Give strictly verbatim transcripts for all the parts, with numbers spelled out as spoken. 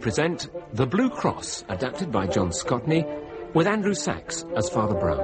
present The Blue Cross, adapted by John Scotney, with Andrew Sachs as Father Brown.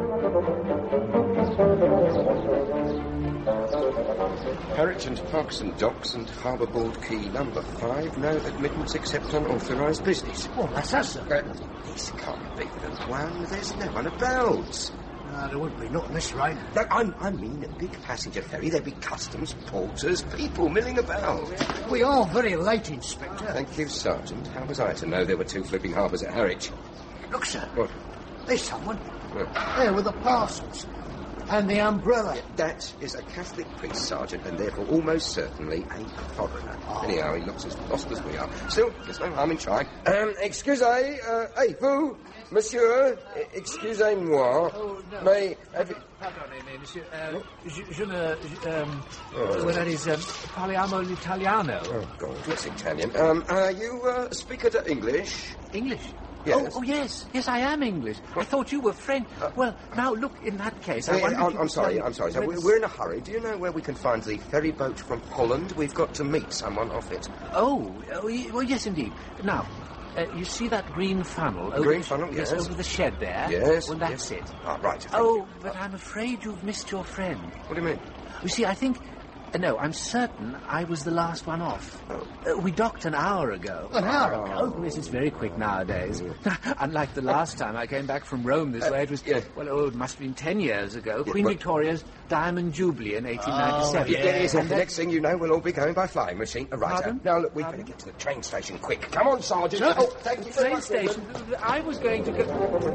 Harwich and Parkson Docks and Harbour Board Key number five. No admittance except on authorised business. Oh, that's us, sir. Uh, this can't be the one. There's no one about. No, there wouldn't be, not in this rain. No, I'm, I mean a big passenger ferry. There'd be customs, porters, people milling about. We are very late, Inspector. Thank you, Sergeant. How was I to know there were two flipping harbours at Harwich? Look, sir. What? There's someone. What? There with the parcels. And the umbrella. That is a Catholic priest, Sergeant, and therefore almost certainly a foreigner. Oh. Anyhow, he looks as lost as we are. Still, there's no harm in trying. Um, excusez, uh, hey, vous, monsieur, excusez-moi, Oh, no. may... Have you... Pardonnez-me, monsieur. Uh, je, je ne... Um, oh. Well, that is, um, parliamo l'italiano. Oh, God, what's Italian? Um, uh, you, uh, speak it English? English? Yes. Oh, oh, yes. Yes, I am English. I thought you were French. Uh, well, now, look, in that case, I uh, wonder I'm, if you I'm sorry, me I'm sorry. So we're, we're in a hurry. Do you know where we can find the ferry boat from Holland? We've got to meet someone off it. Oh, oh y- well, yes, indeed. Now, uh, you see that green funnel? Over Green the, funnel, yes. Yes, over the shed there? Yes. Well, that's yes. it. Oh, right. Thank Oh, you. but I'm afraid you've missed your friend. What do you mean? You see, I think... Uh, no, I'm certain I was the last one off. Oh. Uh, we docked an hour ago. An hour ago? Oh, yes, it's very quick nowadays. Unlike the last time I came back from Rome this Uh, way, it was, yeah. well, oh, it must have been ten years ago. Yeah, Queen well- Victoria's Diamond Jubilee in eighteen ninety-seven. Oh, Yeah, yes, And and the that- next thing you know, we'll all be going by flying machine. Uh, right, Pardon? uh, now, look, we Pardon? better get to the train station quick. Come on, Sergeant. Sir? Oh, thank you very Train much. station. I was going to go to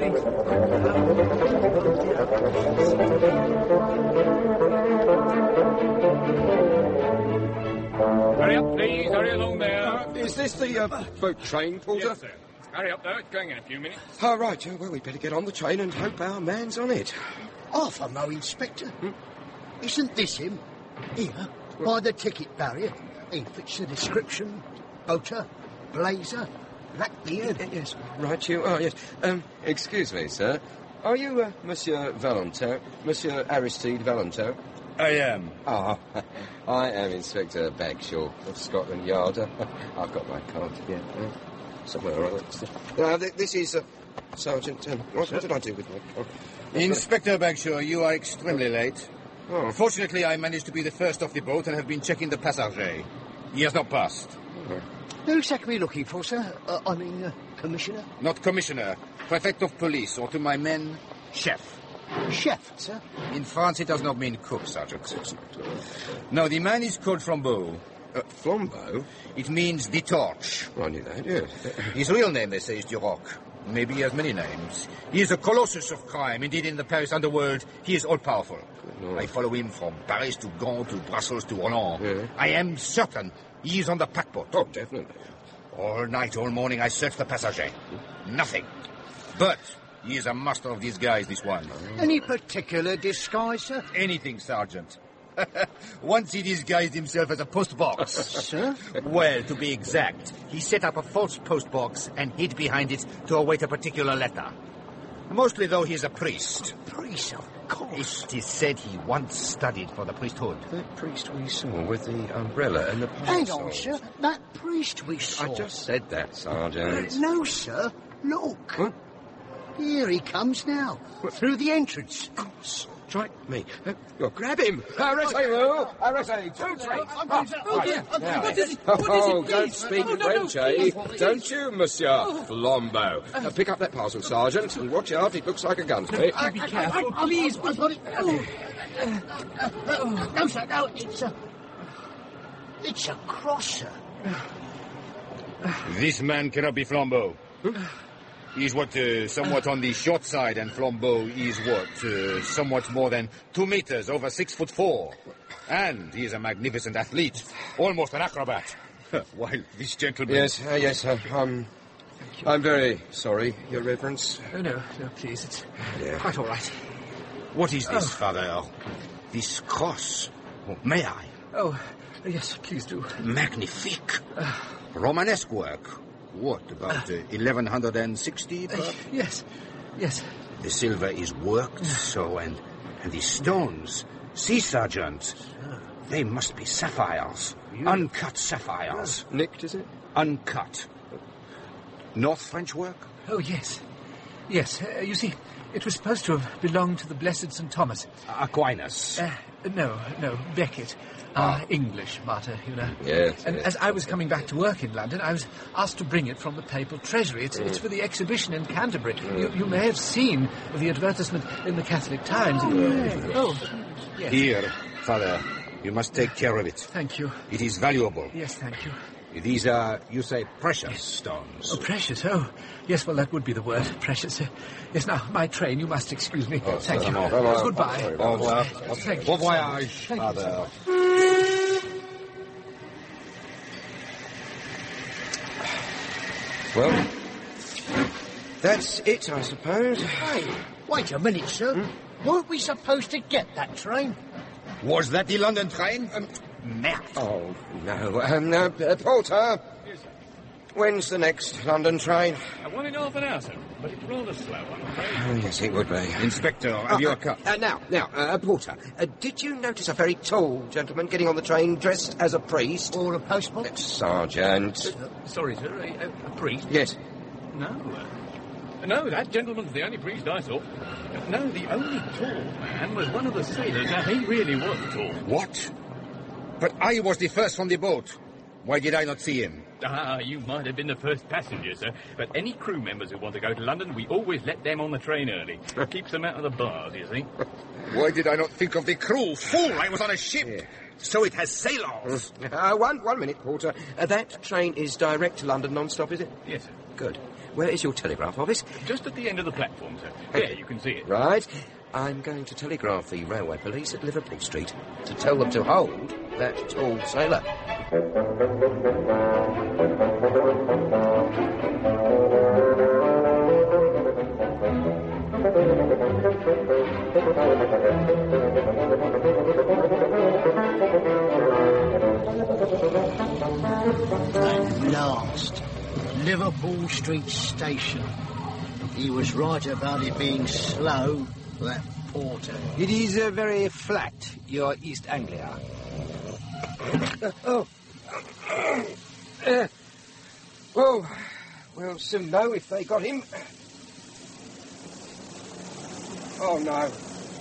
Hurry up, please. Hurry along there. Uh, is this the uh, boat train, Porter? Yes, sir. Hurry up, though. It's going in a few minutes. Oh, right. Uh, well, we better get on the train and hope our man's on it. Half a mo, Inspector. Hmm? Isn't this him? Here, by the ticket barrier. He fits the description. Boater, blazer, black beard. Y- yes, right, you are, yes. Um, excuse me, sir. Are you uh, Monsieur Valentin? Monsieur Aristide Valentin? I am. Ah, I am Inspector Bagshaw of Scotland Yard. I've got my card here. Uh, somewhere or other. Uh, th- this is uh, Sergeant... Um, what, what did I do with my card? Inspector Bagshaw, you are extremely late. Oh. Fortunately, I managed to be the first off the boat and have been checking the passager. He has not passed. Who's exactly looking for, sir? Uh, I mean, uh, Commissioner? Not Commissioner, Prefect of Police, or to my men, Chef. Chef, sir? In France, it does not mean cook, Sergeant. No, the man is called Flambeau. Uh, Flambeau? It means the torch. Well, I knew that, yes. His real name, they say, is Duroc. Maybe he has many names. He is a colossus of crime. Indeed, in the Paris underworld, he is all-powerful. Lord. I follow him from Paris to Gand to Brussels to Roland. Yeah. I am certain he is on the paquebot. Oh, definitely. All night, all morning, I search the passager. Nothing. But he is a master of disguise, this one. Any particular disguise, sir? Anything, Sergeant. Once he disguised himself as a postbox. Sir? Well, to be exact, he set up a false postbox and hid behind it to await a particular letter. Mostly, though, he is a priest. Priest, of course. It is said he once studied for the priesthood. That priest we saw with the umbrella and the Hang parasol. on, sir. That priest we saw. I just said that, Sergeant. Uh, no, sir. Look. Huh? Here he comes now. Through the entrance. Strike me. Uh, oh, grab him! Arrête-le! Arrête! Two, three! Oh, dear. What is it? Oh, What is it, please? don't speak Oh, no, no, French, eh? please, please. Don't you, Monsieur Flambeau? Uh, pick up that parcel, Sergeant, and watch out, it looks like a gun to me. Oh, be careful, please. I've got it. Oh. Uh, no, sir, no. It's a... It's a cross, sir. This man cannot be Flambeau. He is what, uh, somewhat on the short side, and Flambeau is what, uh, somewhat more than two meters, over six foot four. And he is a magnificent athlete, almost an acrobat. While this gentleman... Yes, uh, yes, uh, um... I'm very sorry, Your Reverence. Oh, no, no, please. It's Yeah. quite all right. What is this, Father? This cross? Oh, may I? Oh, yes, please do. Magnifique. Romanesque work. What, about uh, eleven sixty? Uh, yes, yes. The silver is worked so, and and the stones. See, Sergeant, they must be sapphires. Uncut sapphires. Nicked, is it? Uncut. North French work? Oh, yes. Yes, uh, you see, it was supposed to have belonged to the Blessed Saint Thomas. Aquinas. Uh, no, no, Becket. Our English martyr, you know. Yes, And yes. as I was coming back to work in London, I was asked to bring it from the papal treasury. It's, it's for the exhibition in Canterbury. You, you may have seen the advertisement in the Catholic Times. Oh, yes. Here, Father, you must take care of it. Thank you. It is valuable. Yes, thank you. These are, you say, precious stones. Oh, precious, oh. Yes, well, that would be the word, precious. Uh, yes, now, my train, you must excuse me. Oh, Thank you. come on, come on. Goodbye. Au revoir. Thank you. Bon voyage, Thank you, Father. Well, that's it, I suppose. Hey, wait a minute, sir. Hmm? Weren't we supposed to get that train? Was that the London train? Um, Mouth. Oh, no. Um, uh, uh, Porter, when's the next London train? Uh, one in half an hour, sir. But it's rather slow, I'm afraid. Oh, yes, it would be. Inspector, have you a cup? Uh, now, now, uh, Porter, uh, did you notice a very tall gentleman getting on the train dressed as a priest? Or a postman? Uh, Sergeant. Sorry, sir. A, a, a priest? Yes. No. Uh, no, that gentleman's the only priest I saw. Uh, no, the only tall man was one of the sailors. Now, he really was tall. What? But I was the first from the boat. Why did I not see him? Ah, you might have been the first passenger, sir. But any crew members who want to go to London, we always let them on the train early. Keeps them out of the bars, you see. Why did I not think of the crew? Fool, I was on a ship. Yeah. So it has sailors. Uh, one, one minute, Porter. Uh, that train is direct to London non-stop, is it? Yes, sir. Good. Where is your telegraph office? Just at the end of the platform, sir. There, you can see it. Right. I'm going to telegraph the railway police at Liverpool Street to tell them to hold that tall sailor. At last. Liverpool Street Station. He was right about it being slow, that porter. It is uh, very flat, your East Anglia. Oh. Uh, well, we'll soon know if they got him. Oh, no.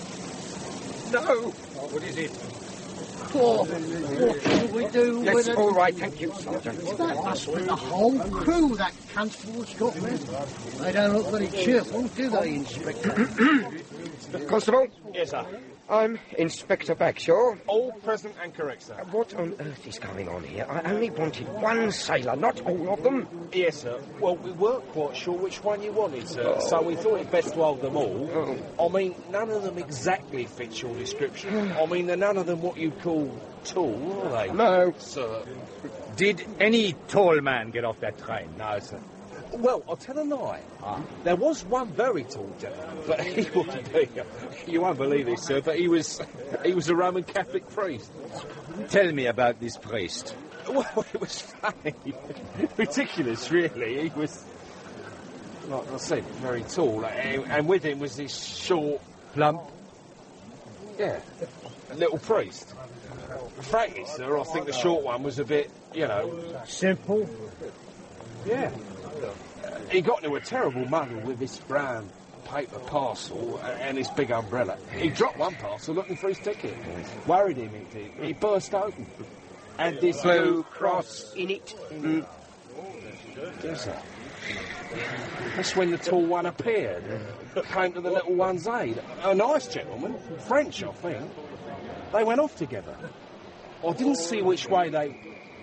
No. Oh, what is it? Oh, what shall we do Yes, with it? all right, thank you, Sergeant. That must be the whole crew that constable's got there. They don't look very cheerful, do they, Inspector? Constable? Yes, sir. I'm Inspector Bagshaw. All present and correct, sir. Uh, What on earth is going on here? I only wanted one sailor, not all of them. Yes, sir. Well, we weren't quite sure which one you wanted, sir, so we thought it best to hold them all. I mean, none of them exactly fit your description. I mean, they're none of them what you'd call tall, are they? No. Sir. Did any tall man get off that train? No, sir. Well, I'll tell a lie. Ah. There was one very tall gentleman, but he wouldn't be. You won't believe this, sir, but he was he was a Roman Catholic priest. Tell me about this priest. Well, it was funny. Ridiculous, really. He was, like I said, very tall, and, and with him was this short, plump, yeah, little priest. Frankly, sir, I think the short one was a bit, you know... Simple. Yeah. He got into a terrible muddle with this brown paper parcel and his big umbrella. He dropped one parcel looking for his ticket. Worried him, it did. He burst open. And this Blue cross in it. Mm. Yes, sir. That's when the tall one appeared. Came to the little one's aid. A nice gentleman, French, I think. They went off together. I didn't see which way they...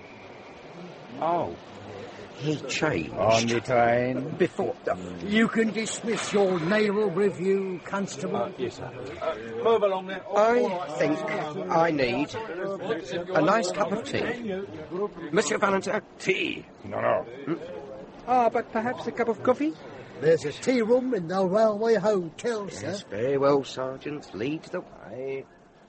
Oh. He changed. On the train. Before... You can dismiss your naval review, Constable. Uh, yes, sir. Uh, move along there. I think I need a nice cup of tea. Monsieur Valentin? Tea? No, no. Ah, but perhaps a cup of coffee? There's a tea room in the railway hotel, sir. Yes, very well, Sergeant. Lead the way.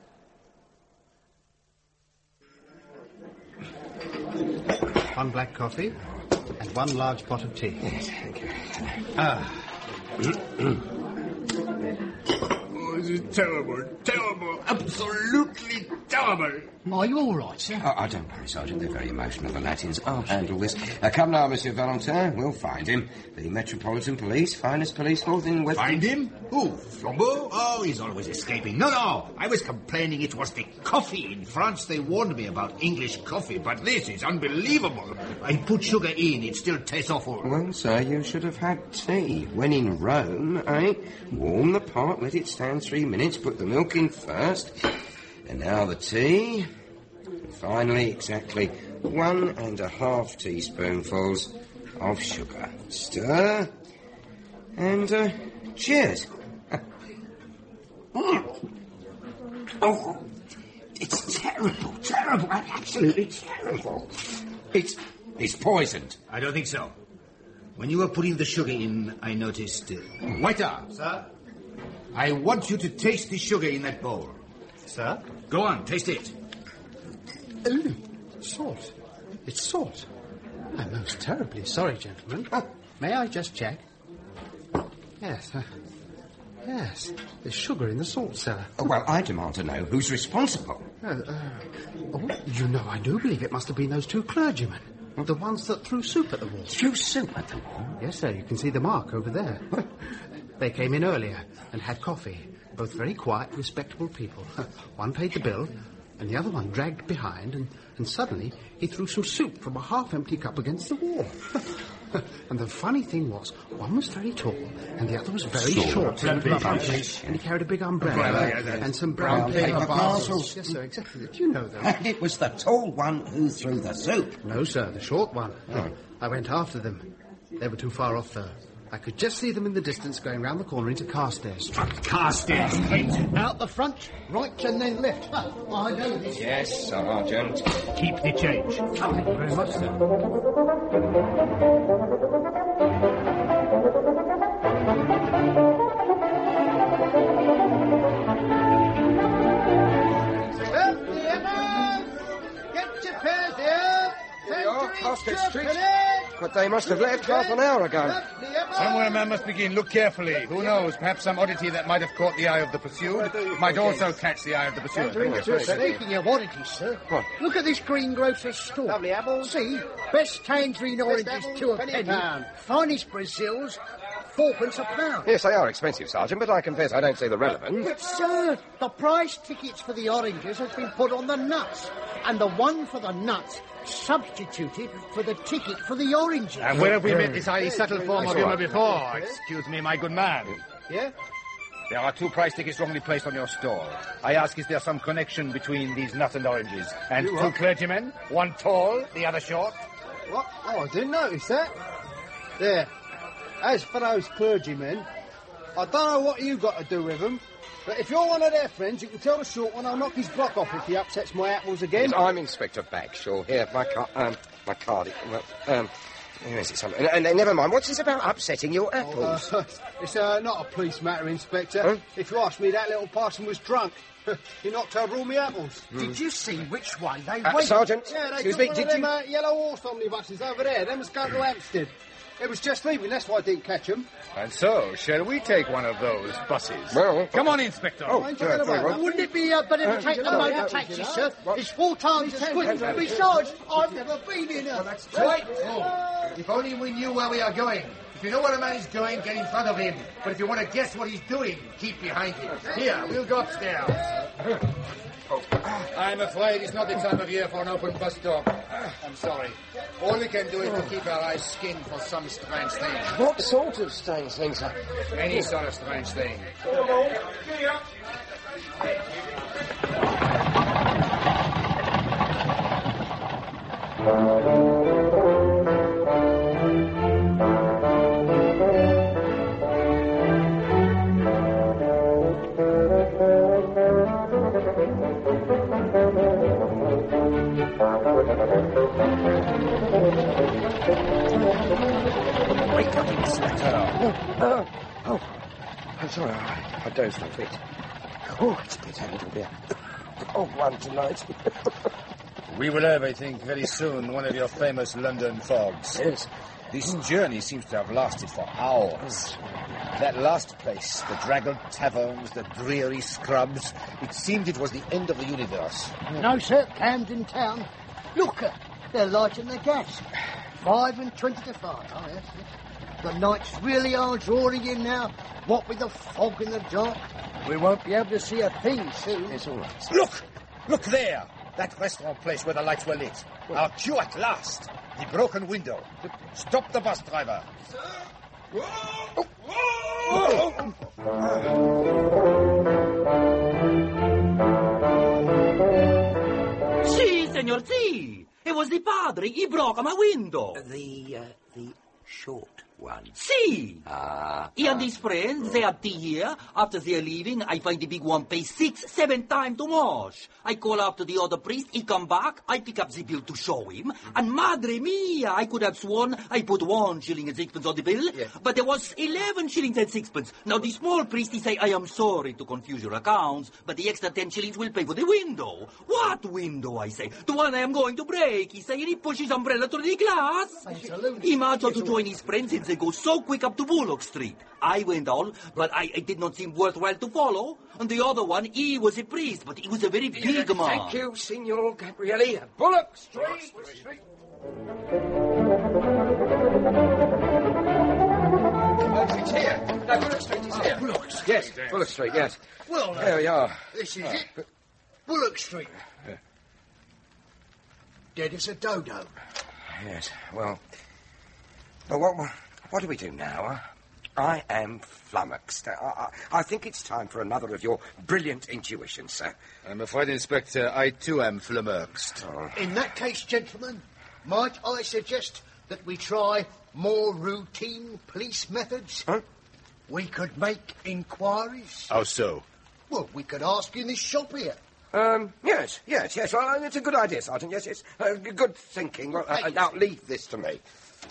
One black coffee and one large pot of tea. Yes, thank you. Ah. Oh, is terrible, terrible, absolutely terrible. Are you all right, sir? Oh, I don't worry, Sergeant. They're very emotional, the Latins. I'll handle this. Uh, come now, Monsieur Valentin. We'll find him. The Metropolitan Police, finest police force in West... Find him? Who? Flambeau? Oh, he's always escaping. No, no. I was complaining it was the coffee. In France, they warned me about English coffee, but this is unbelievable. I put sugar in, it still tastes awful. Well, sir, you should have had tea. When in Rome, eh? Warm the pot, let it stand three minutes, put the milk in first, and now the tea. And finally, exactly one and a half teaspoonfuls of sugar. Stir, and, uh, cheers. Oh, it's terrible, terrible, absolutely terrible. It's, it's poisoned. I don't think so. When you were putting the sugar in, I noticed... Uh, waiter! Sir? I want you to taste the sugar in that bowl. Sir? Go on, taste it. Ooh, salt. It's salt. I'm most terribly sorry, gentlemen. Oh, may I just check? Yes, uh, yes. There's sugar in the salt cellar. Oh, well, I demand to know who's responsible. Uh, uh, oh, you know, I do believe it must have been those two clergymen. The ones that threw soup at the wall. Threw soup at the wall? Yes, sir. You can see the mark over there. They came in earlier and had coffee. Both very quiet, respectable people. One paid the bill, and the other one dragged behind, and, and suddenly he threw some soup from a half-empty cup against the wall. And the funny thing was, one was very tall, and the other was very Sure. short and plump, and he carried a big umbrella, Umbrella, yeah, yeah. and some brown, Brown paper, paper parcels. parcels. Yes, sir, exactly. Do you know them? And it was the tall one who threw the soup. No, sir, the short one. Oh. I went after them. They were too far off, though. I could just see them in the distance going round the corner into Carstairs Street. Carstairs Street. Out the front, right and then left. Huh, I know this. Yes, Sergeant. Keep the change. Thank you very much, sir. Get your pairs here! Here we are, Carstairs Street. But they must have left half an hour ago. Somewhere man must begin. Look carefully. Who knows? Perhaps some oddity that might have caught the eye of the pursued might also catch the eye of the pursued. Speaking of oddities, sir, What? look at this greengrocer's store. Lovely apples. See, best tangerine oranges, two a penny. penny. Finest Brazils, fourpence a pound. Yes, they are expensive, Sergeant, but I confess I don't see the relevance. But, sir, the price tickets for the oranges has been put on the nuts, and the one for the nuts substituted for the ticket for the oranges. And where have we met this highly subtle form of humour before? Excuse me, my good man. Yeah? There are two price tickets wrongly placed on your stall. I ask, is there some connection between these nuts and oranges? And two clergymen, one tall, the other short? What? Oh, I didn't notice that. There. As for those clergymen, I don't know what you got to do with them, but if you're one of their friends, you can tell the short one I'll knock his block off if he upsets my apples again. Yes, I'm Inspector Bagshaw. Here, my car, um, my card. Well, um, where is it? Something? And, and never mind. What's this about upsetting your apples? Oh, uh, it's uh, not a police matter, Inspector. Huh? If you ask me, that little parson was drunk. He knocked over all my apples. Did you see which way they Uh, went? Sergeant, Yeah, they excuse took me, one did of them you... uh, yellow horse omnibuses over there. Them was going to Hampstead. It was just leaving, that's why I didn't catch them. And so, shall we take one of those buses? Well, Come on, Inspector. Oh, I ain't sure, talking very about well. that. Wouldn't it be uh, better to Uh, take the no, motor no, taxi, no. sir? What? It's four times as quick. Besides, I've never been in a... Quite true. If only we knew where we are going. If you know where a man is going, get in front of him. But if you want to guess what he's doing, keep behind him. Here, we'll go upstairs. I'm afraid it's not the time of year for an open bus stop. I'm sorry. All we can do is to keep our eyes skinned for some strange thing. What sort of strange things, sir? Any sort of strange thing. Wake up, Inspector. Oh, oh, oh. I'm sorry, I, I dozed off it. Oh, it's bitter, little bit. Oh, one tonight. We will have, I think, very soon one of your famous London fogs. Yes. This journey seems to have lasted for hours. That last place, the draggled taverns, the dreary scrubs, it seemed it was the end of the universe. No, sir, Camden Town. Look, uh, they're lighting the gas. Five and twenty to five. Oh, yes, yes. The nights really are drawing in now, what with the fog in the dark. We won't be able to see a thing soon. It's all right. Look! Look there! That restaurant place where the lights were lit. Our cue at last. The broken window. Stop the bus driver. Sir? Whoa! Whoa! Si, signor, si. It was the padre. He broke my window. The, uh, the short one. Si. Ah. He and his friends, they had tea here. After they're leaving, I find the big one pay six, seven times too much. I call after the other priest, he come back, I pick up the bill to show him, and madre mia, I could have sworn I put one shilling and sixpence on the bill, Yeah. but there was eleven shillings and sixpence. Now the small priest, he say, I am sorry to confuse your accounts, but the extra ten shillings will pay for the window. What window, I say? The one I am going to break, he say, and he pushes umbrella through the glass. He marched out to join his friends, and they go so quick up to Bullock Street. I went on, but I, it did not seem worthwhile to follow. And the other one, he was a priest, but he was a very big man. Thank you, Signor Gabrielli. Bullock Street. Bullock Street. It's here. No, Bullock Street is here. Bullock Street. Yes, Bullock Street, yes. Well, now, There we are. this is Oh. it. Bullock Street. Dead as a dodo. Yes, well... Well, what, what do we do now, huh? I am flummoxed. I, I, I think it's time for another of your brilliant intuitions, sir. I'm afraid, Inspector, I too am flummoxed. Oh. In that case, gentlemen, might I suggest that we try more routine police methods? Huh? We could make inquiries. How so? Well, we could ask in this shop here. Um, yes, yes, yes. Well, it's a good idea, Sergeant. Yes, yes. Uh, good thinking. Well, uh, now, leave this to me.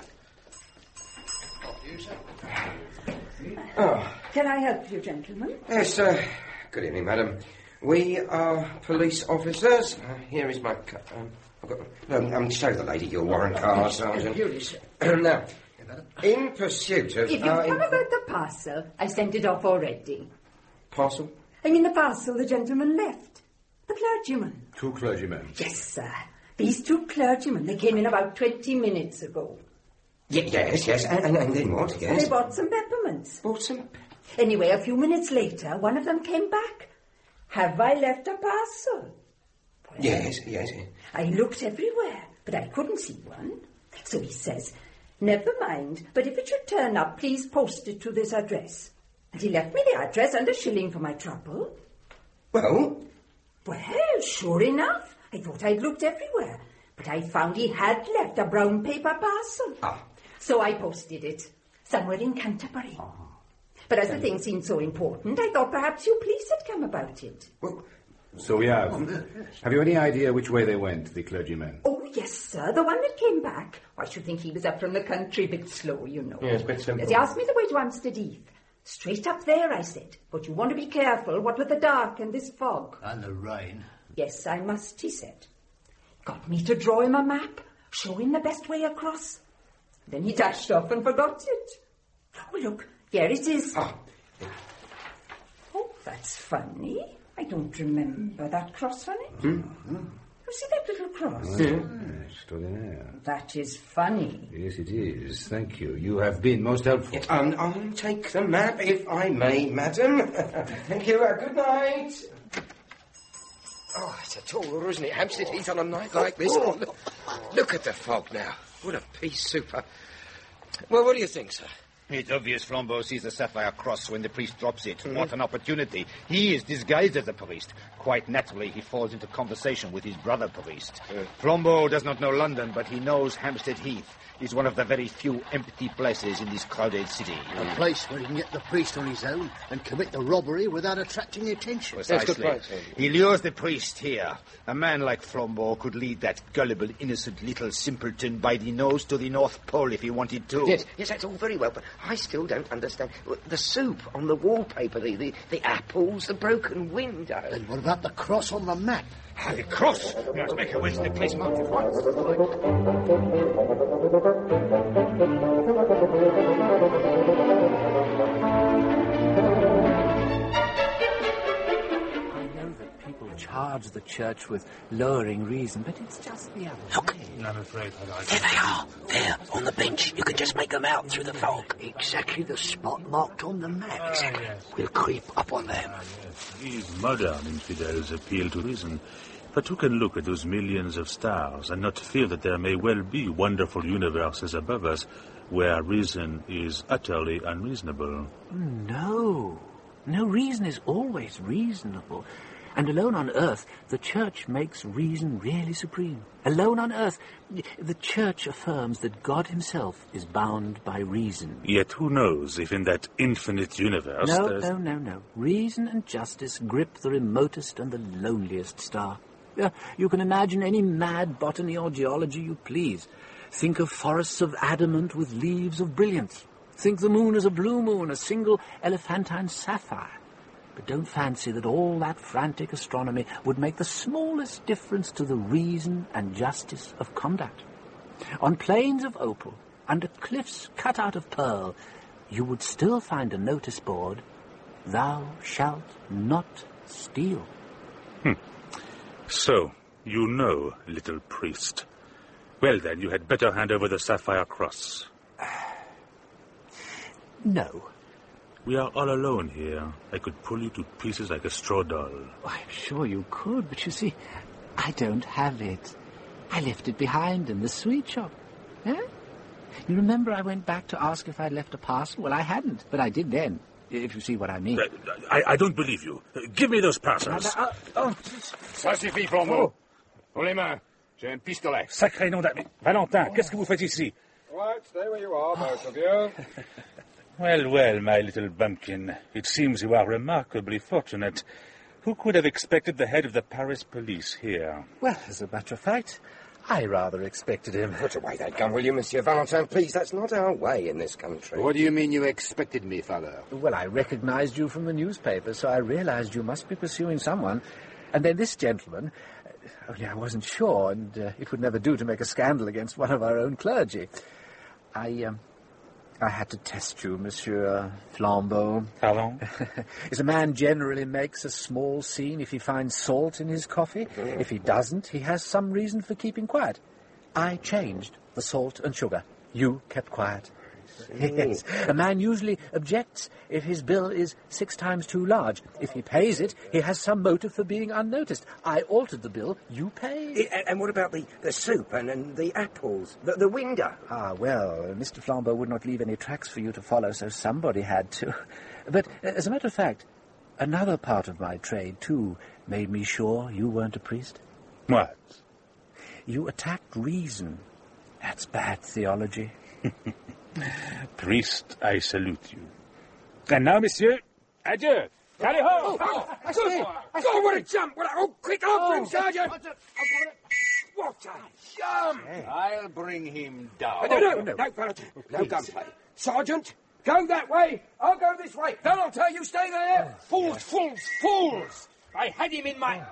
Oh. Can I help you, gentlemen? Yes, uh, good evening, madam. We are police officers. Uh, here is my... Cu- um, I've got... Um, um, show the lady your warrant card, Sergeant. Here it is. Now, in pursuit of... If you our come in- about the parcel, I sent it off already. Parcel? I mean the parcel the gentleman left. The clergyman. Two clergymen. Yes, sir. These two clergymen, they came in about twenty minutes ago. Y- yes, yes. And, and, and then what? Yes. They bought some peppermints. Bought some... Anyway, a few minutes later, one of them came back. Have I left a parcel? Well, Yes, yes, yes. I looked everywhere, but I couldn't see one. So he says, never mind, but if it should turn up, please post it to this address. And he left me the address and a shilling for my trouble. Well? Well, sure enough. I thought I'd looked everywhere, but I found he had left a brown paper parcel. Ah. So I posted it, somewhere in Canterbury. Ah. But as the thing seemed so important, I thought perhaps you police had come about it. Well, So we have. Have you any idea which way they went, the clergymen? Oh, yes, sir, the one that came back. I should think he was up from the country, a bit slow, you know. Yes, a bit simple. Yes, he asked me the way to Amstead Heath. Straight up there, I said. But you want to be careful, what with the dark and this fog. And the rain. Yes, I must, he said. Got me to draw him a map, show him the best way across. Then he dashed off and forgot it. Oh, look, here it is. Ah. Oh, that's funny. I don't remember that cross on it. Hmm? You see that little cross? Ah, extraordinaire. That is funny. Yes, it is. Thank you. You have been most helpful. Um, I'll take the map, if I may, madam. Thank you. Uh, good night. Oh, it's a tall order, isn't it? Hampstead Heath on a night like this. Oh, look, look at the fog now. What a piece super. Well, what do you think, sir? It's obvious Flambeau sees the sapphire cross when the priest drops it. Mm-hmm. What an opportunity. He is disguised as a priest. Quite naturally, he falls into conversation with his brother priest. Uh. Flambeau does not know London, but he knows Hampstead Heath is one of the very few empty places in this crowded city. A place where he can get the priest on his own and commit the robbery without attracting attention. Precisely. He lures the priest here. A man like Flambeau could lead that gullible, innocent little simpleton by the nose to the North Pole if he wanted to. Yes, yes, that's all very well, but I still don't understand. The soup on the wallpaper, the, the, the apples, the broken window. And what about the cross on the map? Ah, the cross! We must make a way to the place marked at once. charge the church with lowering reason, but it's just the other Look. way. I'm afraid I like There they are. There, on the bench. You can just make them out through the fog. Exactly the spot marked on the map. Ah, yes. We'll creep up on them. These modern infidels appeal to reason. But who can look at those millions of stars and not feel that there may well be wonderful universes above us where reason is utterly unreasonable? No. No, reason is always reasonable. And alone on earth, the Church makes reason really supreme. Alone on earth, the Church affirms that God himself is bound by reason. Yet who knows if in that infinite universe No, there's... no, no, no. Reason and justice grip the remotest and the loneliest star. Uh, you can imagine any mad botany or geology you please. Think of forests of adamant with leaves of brilliance. Think the moon as a blue moon, a single elephantine sapphire. But don't fancy that all that frantic astronomy would make the smallest difference to the reason and justice of conduct. On plains of opal, under cliffs cut out of pearl, you would still find a notice board, "Thou shalt not steal." Hmm. So, you know, little priest. Well then, you had better hand over the sapphire cross. No. We are all alone here. I could pull you to pieces like a straw doll. I'm sure you could, but you see, I don't have it. I left it behind in the sweet shop. Eh? You remember I went back to ask if I'd left a parcel? Well, I hadn't, but I did then, if you see what I mean. Uh, I, I don't believe you. Uh, give me those parcels. Uh, uh, oh. Ça suffit, Flambeau. Pour les mains. J'ai un pistolet. Sacré nom d'ami. Valentin, qu'est-ce que vous faites ici? Right, stay where you are, both of you. Well, well, my little bumpkin. It seems you are remarkably fortunate. Who could have expected the head of the Paris police here? Well, as a matter of fact, I rather expected him. Put away that gun, will you, Monsieur Valentin? Please, that's not our way in this country. What do you mean you expected me, father? Well, I recognized you from the newspaper, so I realized you must be pursuing someone. And then this gentleman... Only I wasn't sure, and uh, it would never do to make a scandal against one of our own clergy. I, um... I had to test you, Monsieur Flambeau. Pardon? As a man generally makes a small scene if he finds salt in his coffee. Mm. If he doesn't, he has some reason for keeping quiet. I changed the salt and sugar. You kept quiet. Yes. A man usually objects if his bill is six times too large. If he pays it, he has some motive for being unnoticed. I altered the bill. You paid. And, and what about the, the soup and, and the apples? The, the window? Ah, well, Mister Flambeau would not leave any tracks for you to follow, so somebody had to. But, as a matter of fact, another part of my trade, too, made me sure you weren't a priest. What? You attacked reason. That's bad theology. Priest, I salute you. And now, monsieur, adieu. Tally ho! Oh, oh, I see it. I see it. What a jump! What a, oh, quick after him, Sergeant! What a jump! I'll bring him down. No, no, no, no, Valentin. No gunplay. Sergeant, go that way. I'll go this way. Valentin, you stay there. Fools, fools, fools! I had him in my...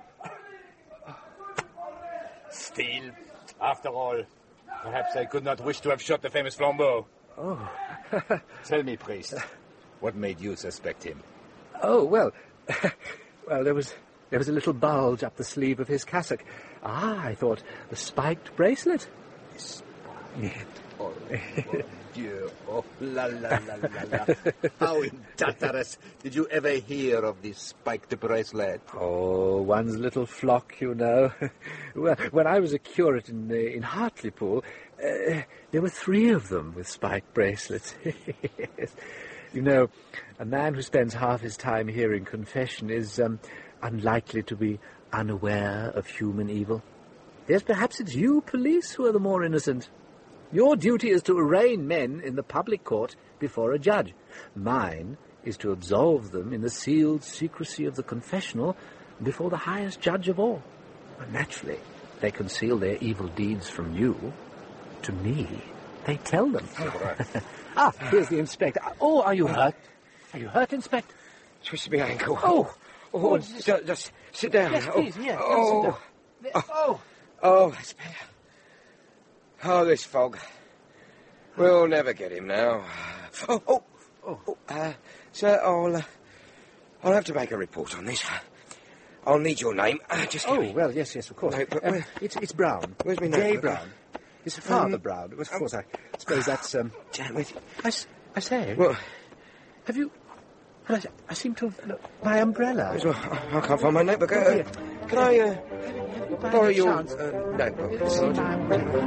Still, after all, perhaps I could not wish to have shot the famous Flambeau. Oh. Tell me, priest, what made you suspect him? Oh, well, well, there was there was a little bulge up the sleeve of his cassock. Ah, I thought the spiked bracelet. Spiked? Oh, oh, Dieu. Oh, la, la, la, la, la. How in Tartarus did you ever hear of this spiked bracelet? Oh, one's little flock, you know. Well, when I was a curate in, uh, in Hartlepool, uh, there were three of them with spiked bracelets. Yes. You know, a man who spends half his time hearing confession is um, unlikely to be unaware of human evil. Yes, perhaps it's you, police, who are the more innocent. Your duty is to arraign men in the public court before a judge. Mine is to absolve them in the sealed secrecy of the confessional before the highest judge of all. And naturally, they conceal their evil deeds from you. To me, they tell them. Ah, here's the inspector. Oh, are you hurt? Are you hurt, Inspector? Twisted my ankle. Oh. Oh, oh just, just sit down. Yes, please, oh. yes. Oh. Sit down. Oh. Oh, that's better. Oh, this fog. We'll never get him now. Oh, oh, oh, oh uh, sir, I'll, uh, I'll have to make a report on this. I'll need your name. Uh, just Oh, well, yes, yes, of course. Notebook, Um, where- it's, it's Brown. Where's my J. notebook? Brown. It's Father Um, Brown. Of course, I suppose that's... Um, Damn it. I, s- I say... Well, Have you... Well, I, I seem to have... look, my umbrella. well, I can't find my notebook. Uh, here. can I uh, By borrow any your chance? uh, notebook, See Sergeant? my umbrella.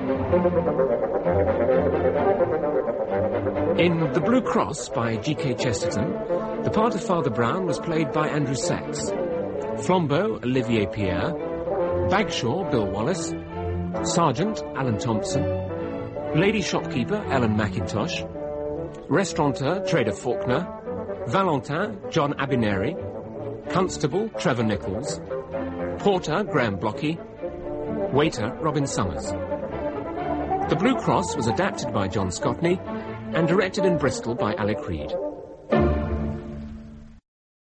In The Blue Cross by G K Chesterton, the part of Father Brown was played by Andrew Sachs. Flambeau, Olivier Pierre. Bagshaw, Bill Wallace. Sergeant, Alan Thompson. Lady Shopkeeper, Ellen McIntosh. Restaurateur, Trader Faulkner. Valentin, John Abineri. Constable, Trevor Nichols. Porter, Graham Blocky. Waiter, Robin Summers. The Blue Cross was adapted by John Scotney and directed in Bristol by Alec Reed.